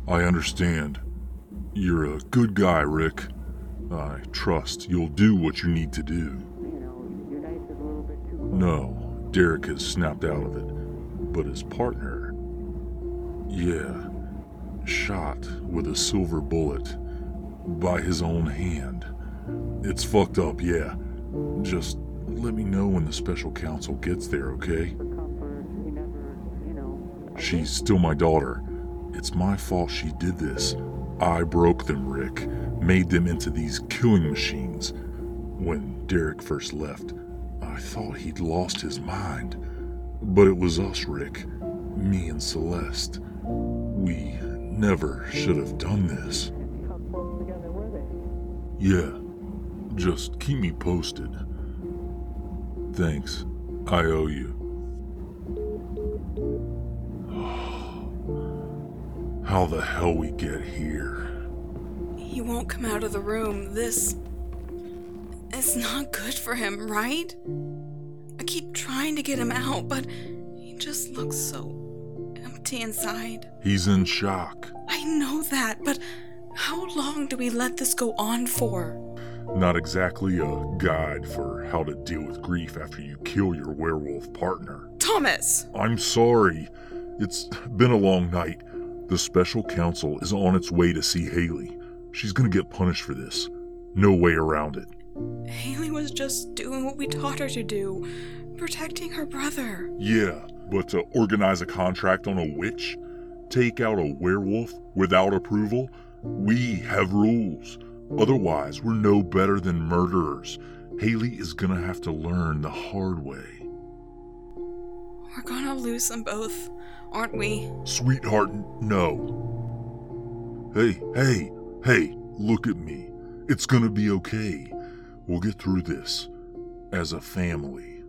I understand. You're a good guy, Rick. I trust you'll do what you need to do. No, Derek has snapped out of it. But his partner... Yeah, shot with a silver bullet by his own hand. It's fucked up, yeah. Just let me know when the special counsel gets there, okay? She's still my daughter. It's my fault she did this. I broke them, Rick. Made them into these killing machines. When Derek first left, I thought he'd lost his mind. But it was us, Rick. Me and Celeste. We never should have done this. Yeah, just keep me posted. Thanks. I owe you. How the hell we get here? He won't come out of the room. This is not good for him, right? I keep trying to get him out, but he just looks so empty inside. He's in shock. I know that, but how long do we let this go on for? Not exactly a guide for how to deal with grief after you kill your werewolf partner. Thomas! I'm sorry. It's been a long night. The special counsel is on its way to see Haley. She's gonna get punished for this. No way around it. Haley was just doing what we taught her to do, protecting her brother. Yeah, but to organize a contract on a witch, take out a werewolf without approval, we have rules. Otherwise, we're no better than murderers. Haley is gonna have to learn the hard way. We're gonna lose them both, aren't we? Sweetheart, no. Hey, look at me. It's gonna be okay. We'll get through this as a family.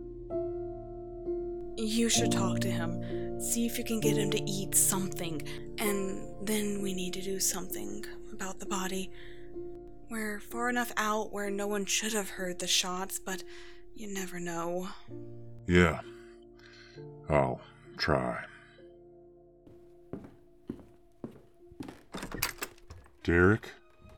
You should talk to him. See if you can get him to eat something. And then we need to do something about the body. We're far enough out where no one should have heard the shots, but you never know. Yeah, I'll try. Derek?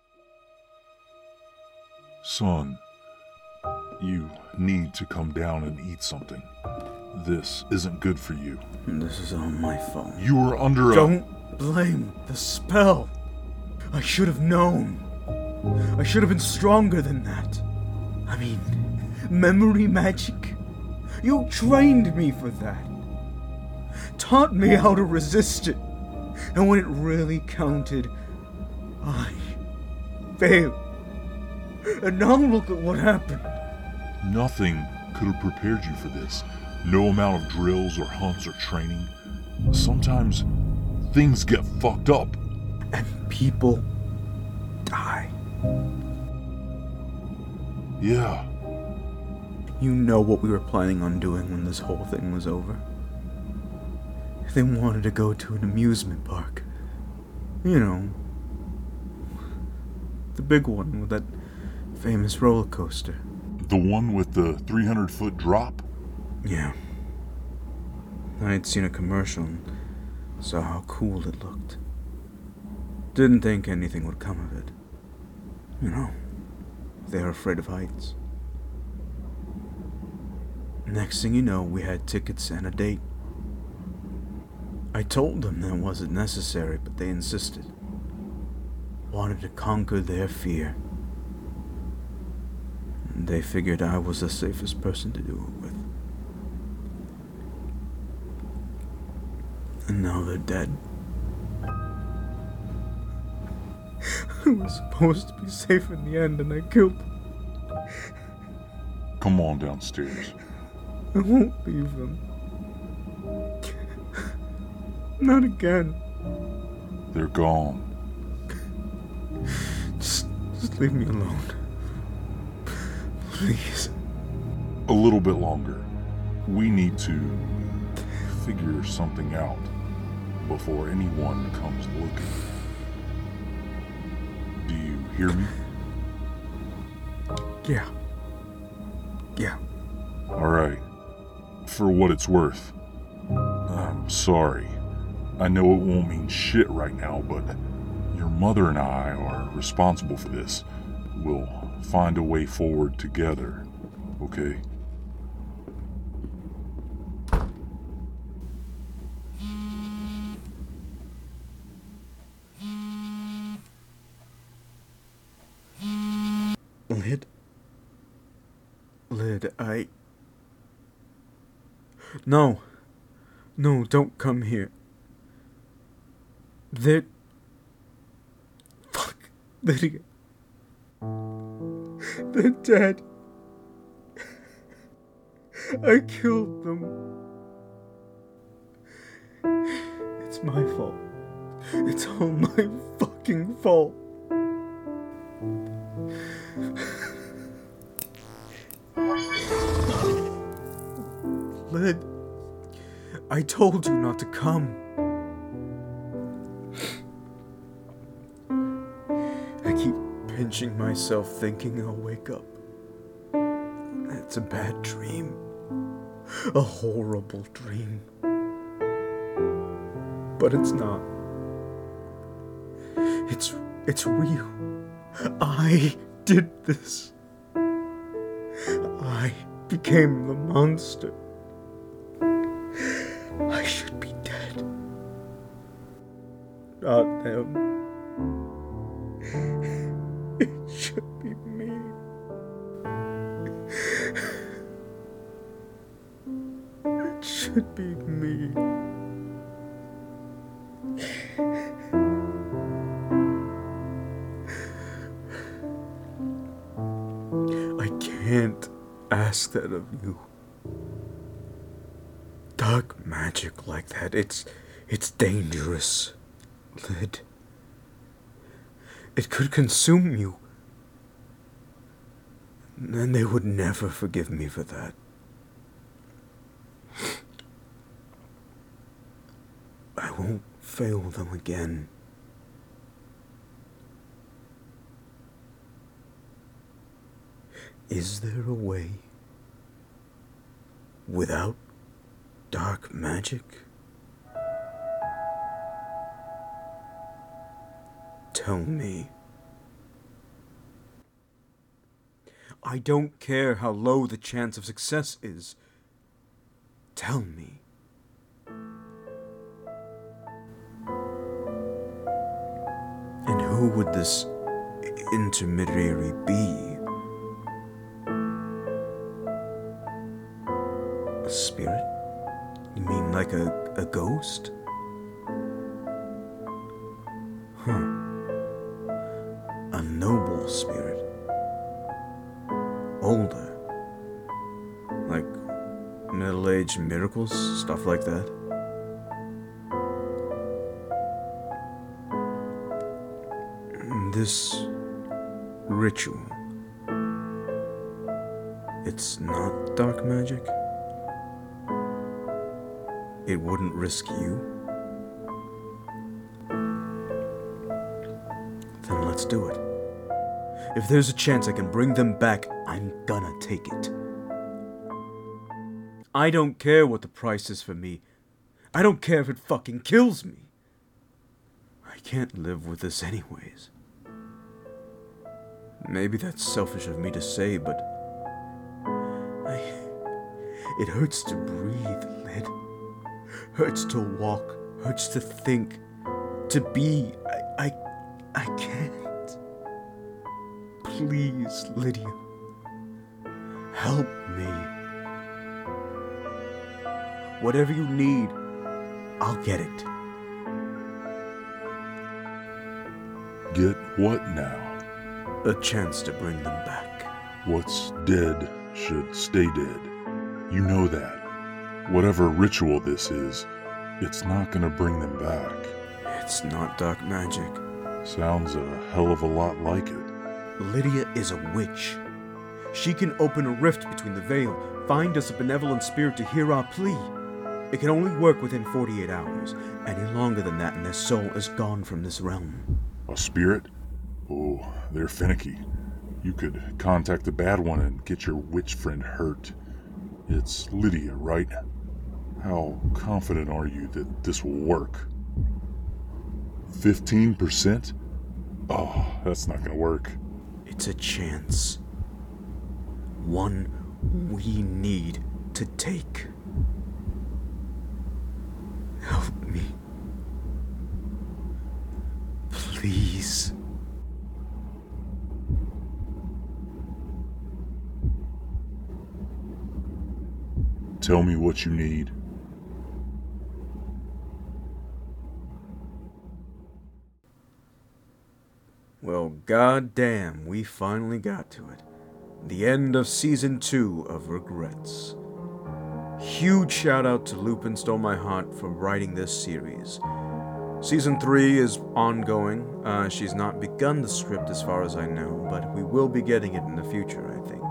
Son, you need to come down and eat something. This isn't good for you. This is all my fault. You were under Don't blame the spell. I should have known. I should have been stronger than that. I mean, memory magic. You trained me for that. Taught me how to resist it. And when it really counted, I failed. And now look at what happened. Nothing could have prepared you for this. No amount of drills or hunts or training. Sometimes things get fucked up. And people die. Yeah. You know what we were planning on doing when this whole thing was over. They wanted to go to an amusement park. You know, the big one with that famous roller coaster. The one with the 300-foot drop? Yeah. I had seen a commercial and saw how cool it looked. Didn't think anything would come of it. You know, they're afraid of heights. Next thing you know, we had tickets and a date. I told them that wasn't necessary, but they insisted. Wanted to conquer their fear. And they figured I was the safest person to do it with. And now they're dead. I was supposed to be safe in the end, and I killed them. Come on downstairs. I won't leave them. Not again. They're gone. Just leave me alone. Please. A little bit longer. We need to figure something out before anyone comes looking. Do you hear me? Yeah. All right. For what it's worth, I'm sorry. I know it won't mean shit right now, but your mother and I are responsible for this. We'll find a way forward together, okay? Lid, No, don't come here. Fuck, Lydia. They're dead. I killed them. It's my fault. It's all my fucking fault. Lid, I told you not to come. I keep pinching myself thinking I'll wake up. It's a bad dream. A horrible dream. But it's not. It's real. I did this. I became the monster. I should be dead. Not them. It should be me. It should be me. I can't ask that of you. Dark magic like that, it's dangerous, Lid. It could consume you. And they would never forgive me for that. I won't fail them again. Is there a way without dark magic? Tell me. I don't care how low the chance of success is. Tell me. And who would this intermediary be? A spirit? You mean like a ghost? Huh. A noble spirit. Older. Like middle-aged miracles, stuff like that. This ritual, it's not dark magic? It wouldn't risk you? Then let's do it. If there's a chance I can bring them back, I'm gonna take it. I don't care what the price is for me. I don't care if it fucking kills me. I can't live with this anyways. Maybe that's selfish of me to say, but it hurts to breathe, Lid. Hurts to walk, hurts to think, to be. I can't. Please, Lydia, help me. Whatever you need, I'll get it. Get what now? A chance to bring them back. What's dead should stay dead. You know that. Whatever ritual this is, it's not gonna bring them back. It's not dark magic. Sounds a hell of a lot like it. Lydia is a witch. She can open a rift between the veil, find us a benevolent spirit to hear our plea. It can only work within 48 hours. Any longer than that and their soul is gone from this realm. A spirit? Oh, they're finicky. You could contact the bad one and get your witch friend hurt. It's Lydia, right? How confident are you that this will work? 15%? Oh, that's not gonna work. It's a chance. One we need to take. Help me. Please. Tell me what you need. Well, goddamn, we finally got to it. The end of Season 2 of Regrets. Huge shout out to Lupin Stole My Heart for writing this series. Season 3 is ongoing. She's not begun the script as far as I know, but we will be getting it in the future, I think.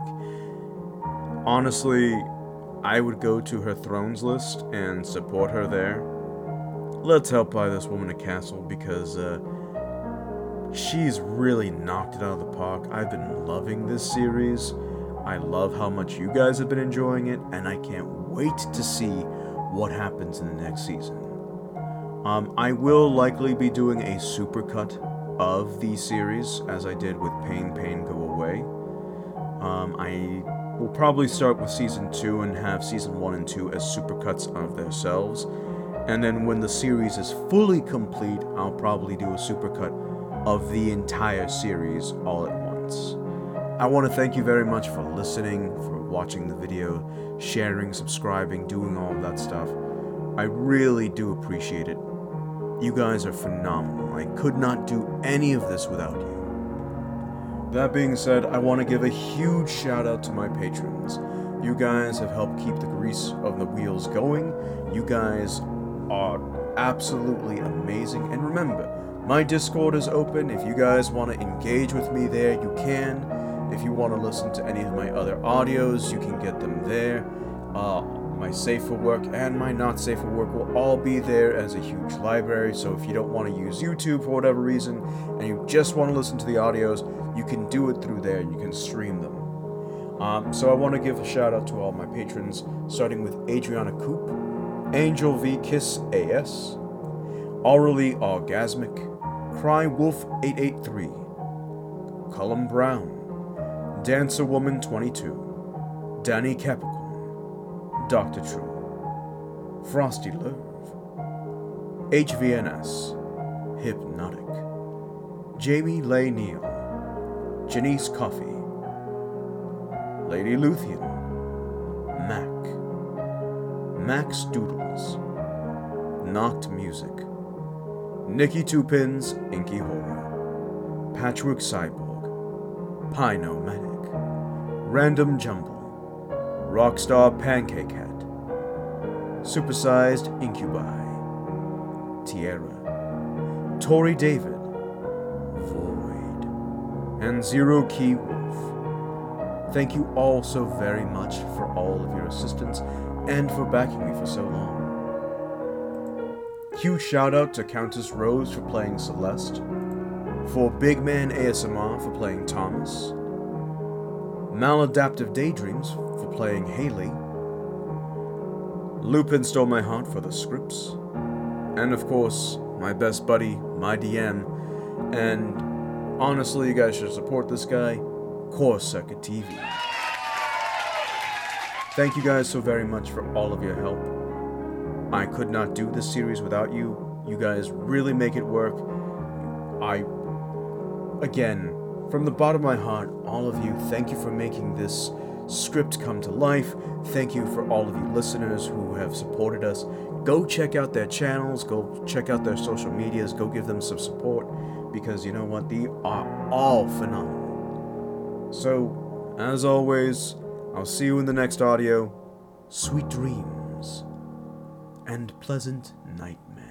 Honestly, I would go to her Thrones list and support her there. Let's help buy this woman a castle because, she's really knocked it out of the park. I've been loving this series. I love how much you guys have been enjoying it, and I can't wait to see what happens in the next season. I will likely be doing a supercut of the series, as I did with Pain, Pain, Go Away. I will probably start with Season 2 and have Season 1 and 2 as supercuts of themselves. And then when the series is fully complete, I'll probably do a supercut of the entire series all at once. I want to thank you very much for listening, for watching the video, sharing, subscribing, doing all of that stuff. I really do appreciate it. You guys are phenomenal. I could not do any of this without you. That being said, I want to give a huge shout out to my patrons. You guys have helped keep the grease of the wheels going. You guys are absolutely amazing. And remember, my Discord is open. If you guys want to engage with me there, you can. If you want to listen to any of my other audios, you can get them there. My Safe for Work and my Not Safe for Work will all be there as a huge library. So if you don't want to use YouTube for whatever reason, and you just want to listen to the audios, you can do it through there. You can stream them. So I want to give a shout out to all my patrons, starting with Adriana Coop, Angel V Kiss AS, Aurally Orgasmic, Cry Wolf 883, Cullum Brown, Dancer Woman 22, Danny Capricorn, Dr. True, Frosty Lerv, HVNS, Hypnotic, Jamie Lay Neal, Janice Coffey, Lady Luthien, Max Doodles, Knocked Music, Nikki Two Pins, Inky Horror, Patchwork Cyborg, Pino Manic, Random Jumble, Rockstar Pancake Hat, Supersized Incubi, Tierra, Tori David, Void, and Zero Key Wolf. Thank you all so very much for all of your assistance and for backing me for so long. Huge shout out to Countess Rose for playing Celeste, for Big Man ASMR for playing Thomas, Maladaptive Daydreams for playing Haley, Lupin Stole My Heart for the scripts, and of course, my best buddy, my DM, and honestly, you guys should support this guy, Core Circuit TV. Thank you guys so very much for all of your help. I could not do this series without you. You guys really make it work. Again, from the bottom of my heart, all of you, thank you for making this script come to life. Thank you for all of you listeners who have supported us. Go check out their channels, go check out their social medias, go give them some support, because you know what, they are all phenomenal. So, as always, I'll see you in the next audio. Sweet dreams and pleasant nightmares.